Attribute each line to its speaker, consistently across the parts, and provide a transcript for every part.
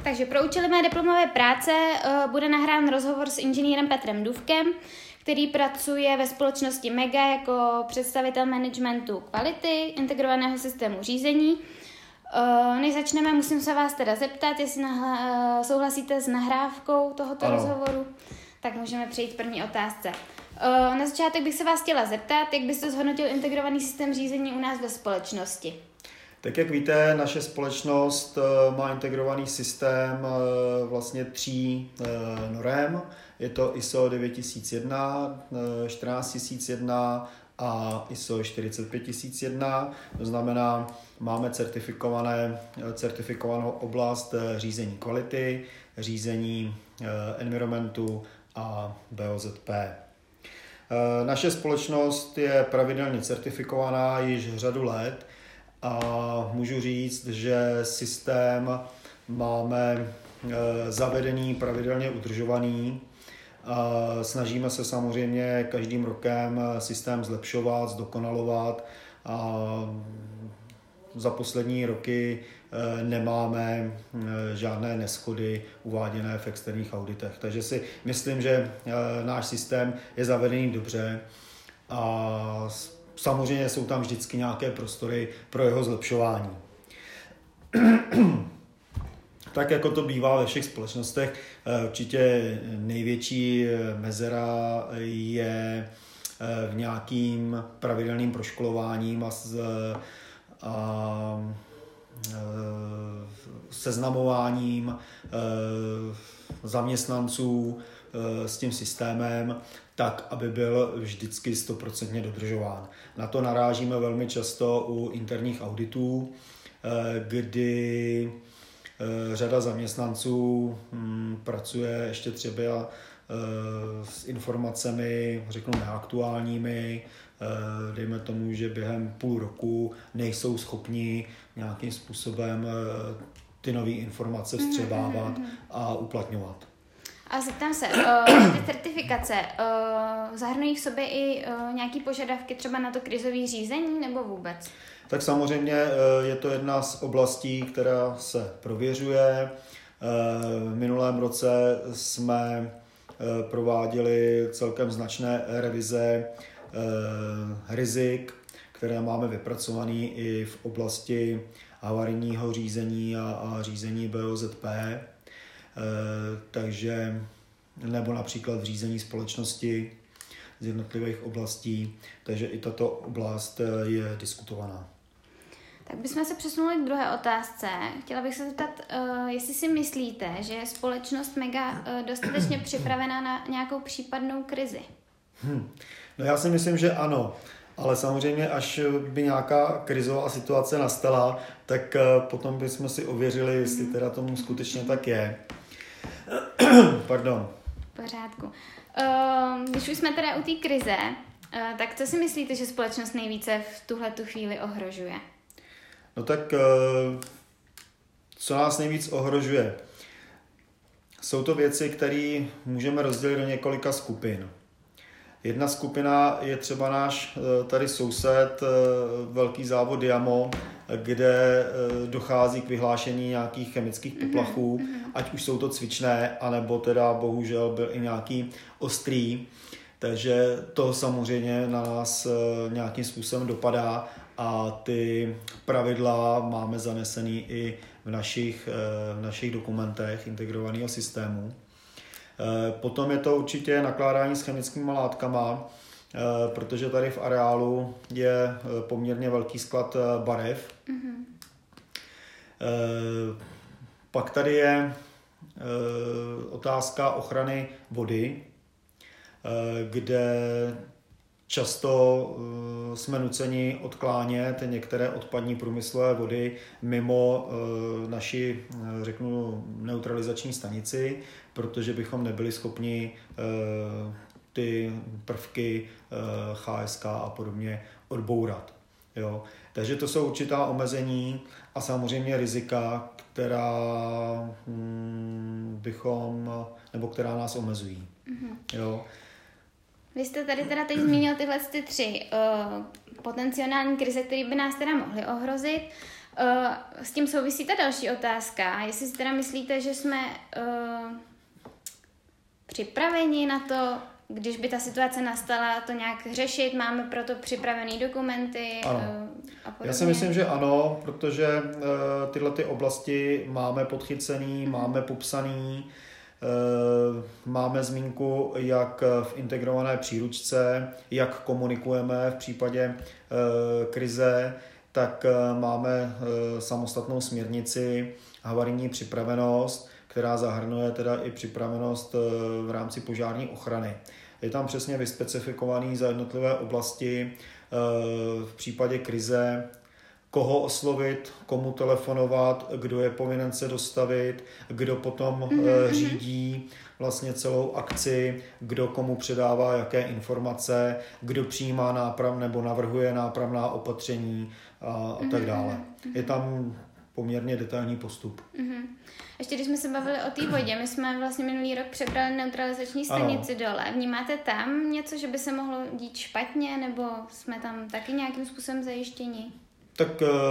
Speaker 1: Takže pro účely mé diplomové práce bude nahrán rozhovor s inženýrem Petrem Dufkem, který pracuje ve společnosti Mega jako představitel managementu kvality, integrovaného systému řízení. Než začneme, musím se vás teda zeptat, jestli souhlasíte s nahrávkou tohoto rozhovoru, tak můžeme přejít k první otázce. Na začátek bych se vás chtěla zeptat, jak byste zhodnotil integrovaný systém řízení u nás ve společnosti?
Speaker 2: Tak jak víte, naše společnost má integrovaný systém vlastně 3 norem. Je to ISO 9001, 14001 a ISO 45001. To znamená, máme certifikovanou oblast řízení kvality, řízení environmentu a BOZP. Naše společnost je pravidelně certifikovaná již řadu let a můžu říct, že systém máme zavedený, pravidelně udržovaný. Snažíme se samozřejmě každým rokem systém zlepšovat, zdokonalovat a za poslední roky nemáme žádné neshody uváděné v externích auditech. Takže si myslím, že náš systém je zavedený dobře a samozřejmě jsou tam vždycky nějaké prostory pro jeho zlepšování. Tak jako to bývá ve všech společnostech, určitě největší mezera je v nějakým pravidelným proškolováním a seznamováním zaměstnanců s tím systémem, tak, aby byl vždycky 100% dodržován. Na to narážíme velmi často u interních auditů, kdy řada zaměstnanců pracuje ještě třeba s informacemi, řeknu, neaktuálními, dejme tomu, že během půl roku nejsou schopni nějakým způsobem ty nové informace vstřebávat a uplatňovat.
Speaker 1: A zeptám se, ty certifikace zahrnují v sobě i nějaké požadavky třeba na to krizové řízení nebo vůbec?
Speaker 2: Tak samozřejmě je to jedna z oblastí, která se prověřuje. V minulém roce jsme prováděli celkem značné revize rizik, které máme vypracované i v oblasti havarijního řízení a řízení BOZP. Takže nebo například v řízení společnosti z jednotlivých oblastí, takže i tato oblast je diskutovaná.
Speaker 1: Tak bychom se přesunuli k druhé otázce. Chtěla bych se zeptat, jestli si myslíte, že je společnost Mega dostatečně připravená na nějakou případnou krizi?
Speaker 2: No já si myslím, že ano. Ale samozřejmě, až by nějaká krizová situace nastala, tak potom bychom si ověřili, jestli teda tomu skutečně tak je. Pardon.
Speaker 1: V pořádku. Když už jsme teda u té krize, tak co si myslíte, že společnost nejvíce v tuhletu chvíli ohrožuje?
Speaker 2: No tak, co nás nejvíc ohrožuje? Jsou to věci, které můžeme rozdělit do několika skupin. Jedna skupina je třeba náš tady soused, velký závod Diamo, kde dochází k vyhlášení nějakých chemických poplachů, ať už jsou to cvičné, anebo teda bohužel byl i nějaký ostrý. Takže to samozřejmě na nás nějakým způsobem dopadá a ty pravidla máme zanesený i v našich dokumentech integrovaného systému. Potom je to určitě nakládání s chemickými látkama, protože tady v areálu je poměrně velký sklad barev. Pak tady je otázka ochrany vody, kde často jsme nuceni odklánět některé odpadní průmyslové vody mimo naši, řeknu, neutralizační stanici, protože bychom nebyli schopni ty prvky HSK a podobně odbourat. Jo. Takže to jsou určitá omezení a samozřejmě rizika, která nás omezují. Jo.
Speaker 1: Vy jste tady teda teď zmínil tyhle 3 potenciální krize, které by nás teda mohly ohrozit. S tím souvisí ta další otázka. Jestli si teda myslíte, že jsme připraveni na to, když by ta situace nastala, to nějak řešit, máme proto připravené dokumenty a podobně?
Speaker 2: Já si myslím, že ano, protože tyhle ty oblasti máme podchycený, máme popsaný, máme zmínku jak v integrované příručce, jak komunikujeme v případě krize, tak máme samostatnou směrnici havarijní připravenost, která zahrnuje teda i připravenost v rámci požární ochrany. Je tam přesně vyspecifikovaný za jednotlivé oblasti v případě krize, koho oslovit, komu telefonovat, kdo je povinen se dostavit, kdo potom řídí vlastně celou akci, kdo komu předává jaké informace, kdo přijímá nebo navrhuje nápravná opatření a tak dále. Je tam poměrně detailní postup.
Speaker 1: Ještě když jsme se bavili o té vodě, my jsme vlastně minulý rok přebrali neutralizační stanici dole. Vnímáte tam něco, že by se mohlo dít špatně, nebo jsme tam taky nějakým způsobem zajištěni?
Speaker 2: Tak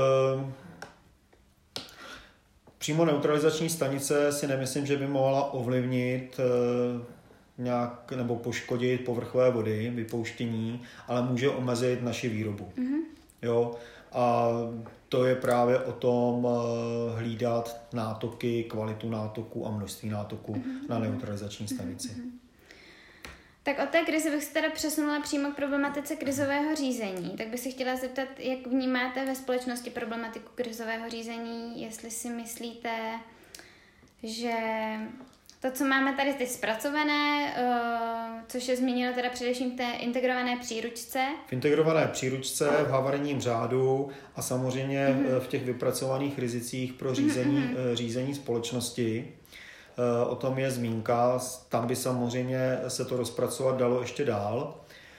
Speaker 2: přímo neutralizační stanice si nemyslím, že by mohla ovlivnit nějak nebo poškodit povrchové vody, vypouštění, ale může omezit naši výrobu. Jo? A to je právě o tom hlídat nátoky, kvalitu nátoku a množství nátoku na neutralizační stanici.
Speaker 1: Tak od té krize bych se teda přesunula přímo k problematice krizového řízení. Tak bych se chtěla zeptat, jak vnímáte ve společnosti problematiku krizového řízení, jestli si myslíte, že to, co máme tady teď zpracované, což je zmíněno teda především v té integrované příručce.
Speaker 2: V integrované příručce, v havarijním řádu a samozřejmě v těch vypracovaných rizicích pro řízení společnosti. O tom je zmínka, tam by samozřejmě se to rozpracovat dalo ještě dál.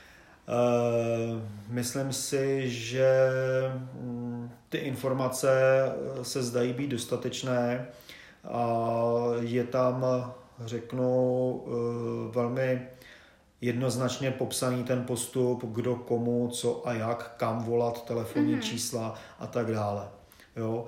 Speaker 2: Myslím si, že ty informace se zdají být dostatečné a je tam, řeknu, velmi jednoznačně popsaný ten postup, kdo komu, co a jak, kam volat, telefonní čísla a tak dále. Jo.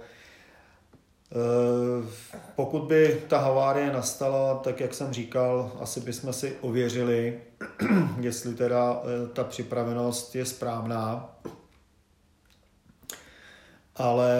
Speaker 2: Pokud by ta havárie nastala, tak jak jsem říkal, asi bychom si ověřili, jestli teda ta připravenost je správná. Ale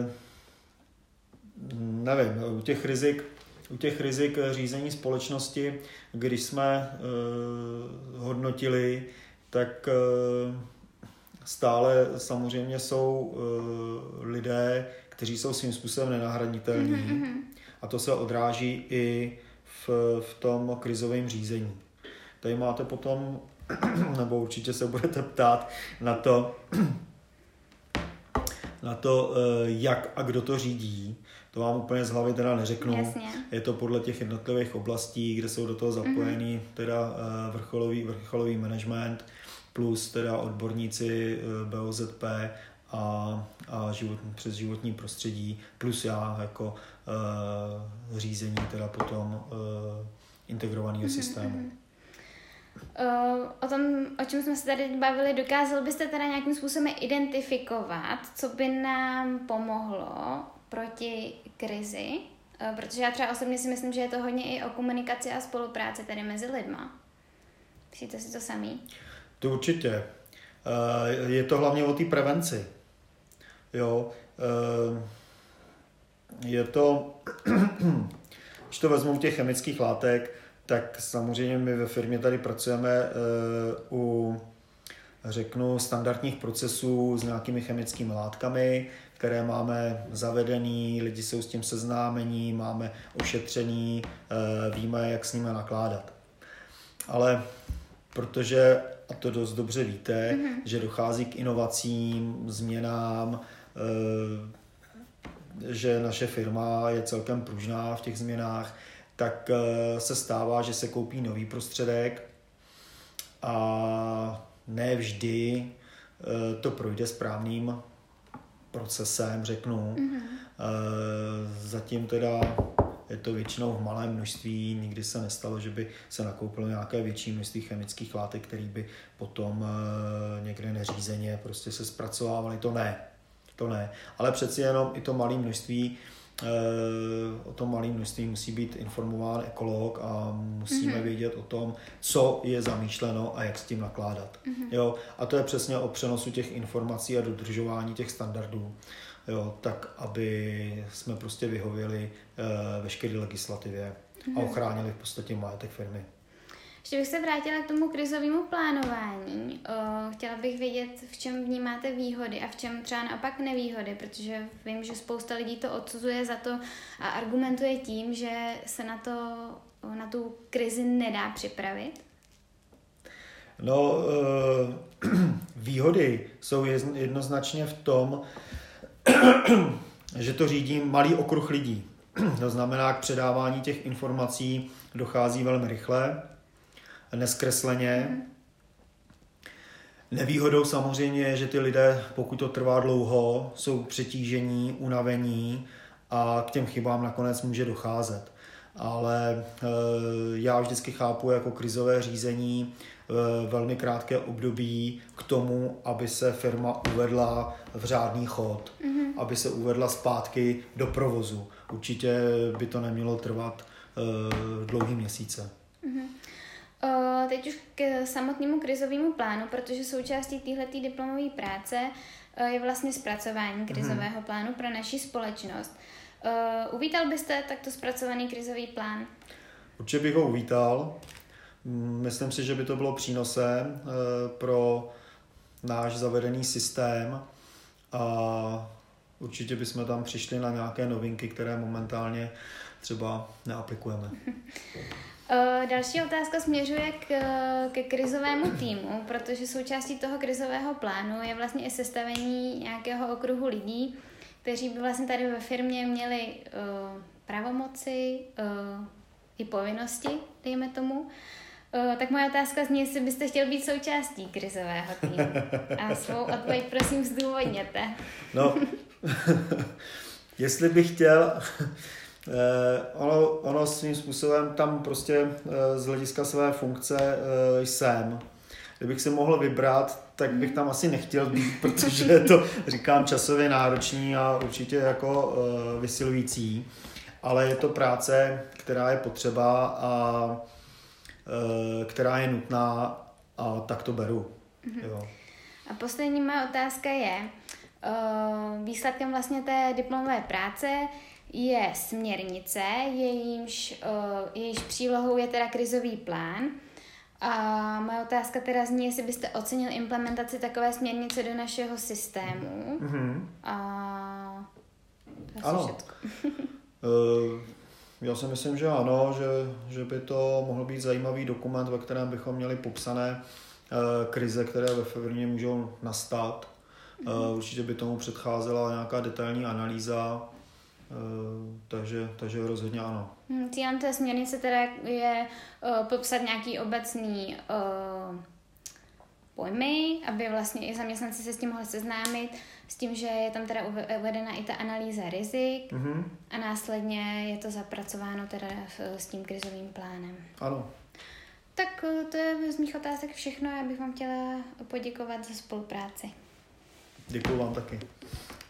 Speaker 2: nevím, u těch rizik řízení společnosti, když jsme hodnotili, tak stále samozřejmě jsou lidé, kteří jsou svým způsobem nenahraditelní. A to se odráží i v tom krizovém řízení. Tady máte potom, nebo určitě se budete ptát na to, jak a kdo to řídí. To vám úplně z hlavy teda neřeknu.
Speaker 1: Jasně.
Speaker 2: Je to podle těch jednotlivých oblastí, kde jsou do toho zapojený teda vrcholový management plus teda odborníci BOZP a přes životní prostředí, plus já jako řízení teda potom integrovaného systému.
Speaker 1: O tom, o čem jsme se tady bavili, dokázal byste teda nějakým způsobem identifikovat, co by nám pomohlo proti krizi? Protože já třeba osobně si myslím, že je to hodně i o komunikaci a spolupráci tady mezi lidma. Myslíte si to samý? To
Speaker 2: určitě. Je to hlavně o té prevenci. Jo. Je to, když to vezmu u těch chemických látek, tak samozřejmě my ve firmě tady pracujeme u, řeknu, standardních procesů s nějakými chemickými látkami, které máme zavedený, lidi jsou s tím seznámení, máme ošetřený, víme, jak s nimi nakládat. Ale protože, a to dost dobře víte, že dochází k inovacím, změnám, že naše firma je celkem pružná v těch změnách, tak se stává, že se koupí nový prostředek a ne vždy to projde správným procesem, řeknu. Zatím teda je to většinou v malém množství, nikdy se nestalo, že by se nakoupilo nějaké větší množství chemických látek, které by potom někde neřízeně prostě se zpracovávaly, to ne. To ne. Ale přeci jenom i to malé množství, o tom malém množství musí být informován ekolog a musíme vědět o tom, co je zamýšleno a jak s tím nakládat. Jo? A to je přesně o přenosu těch informací a dodržování těch standardů, jo? Tak, aby jsme prostě vyhověli veškeré legislativě a ochránili v podstatě majetek firmy.
Speaker 1: Ještě bych se vrátila k tomu krizovému plánování. Chtěla bych vědět, v čem vnímáte výhody a v čem třeba naopak nevýhody, protože vím, že spousta lidí to odsuzuje za to a argumentuje tím, že se na tu krizi nedá připravit.
Speaker 2: No, výhody jsou jednoznačně v tom, že to řídí malý okruh lidí. To znamená, k předávání těch informací dochází velmi rychle, nezkresleně. Nevýhodou samozřejmě je, že ty lidé, pokud to trvá dlouho, jsou přetížení, unavení a k těm chybám nakonec může docházet. Ale já vždycky chápu jako krizové řízení velmi krátké období k tomu, aby se firma uvedla v řádný chod, aby se uvedla zpátky do provozu. Určitě by to nemělo trvat dlouhý měsíce.
Speaker 1: Teď už k samotnému krizovému plánu, protože součástí téhleté diplomové práce je vlastně zpracování krizového plánu pro naši společnost. Uvítal byste takto zpracovaný krizový plán?
Speaker 2: Určitě bych ho uvítal. Myslím si, že by to bylo přínosem pro náš zavedený systém a určitě bychom tam přišli na nějaké novinky, které momentálně třeba neaplikujeme.
Speaker 1: Další otázka směřuje ke krizovému týmu, protože součástí toho krizového plánu je vlastně i sestavení nějakého okruhu lidí, kteří by vlastně tady ve firmě měli pravomoci i povinnosti, dejme tomu. Tak moje otázka zní, jestli byste chtěl být součástí krizového týmu. A svou odpověď prosím zdůvodněte.
Speaker 2: No, jestli bych chtěl... Ono svým způsobem tam prostě z hlediska své funkce jsem. Kdybych si mohl vybrat, tak bych tam asi nechtěl být, protože je to, říkám, časově náročný a určitě jako vysilující. Ale je to práce, která je potřeba a která je nutná a tak to beru. Jo.
Speaker 1: A poslední moje otázka je, výsledkem vlastně té diplomové práce je směrnice, jejíž přílohou je teda krizový plán. A moje otázka teda zní, jestli byste ocenil implementaci takové směrnice do našeho systému. A to asi všechno.
Speaker 2: Já si myslím, že ano, že by to mohl být zajímavý dokument, ve kterém bychom měli popsané krize, které ve firmě můžou nastat. Určitě by tomu předcházela nějaká detailní analýza, takže rozhodně ano.
Speaker 1: Cílem té směrnice teda je popsat nějaký obecný pojmy, aby vlastně i zaměstnanci se s tím mohli seznámit, s tím, že je tam teda uvedena i ta analýza rizik a následně je to zapracováno teda s tím krizovým plánem.
Speaker 2: Ano.
Speaker 1: Tak to je z mých otázek všechno. Já bych vám chtěla poděkovat za spolupráci.
Speaker 2: Děkuju vám taky.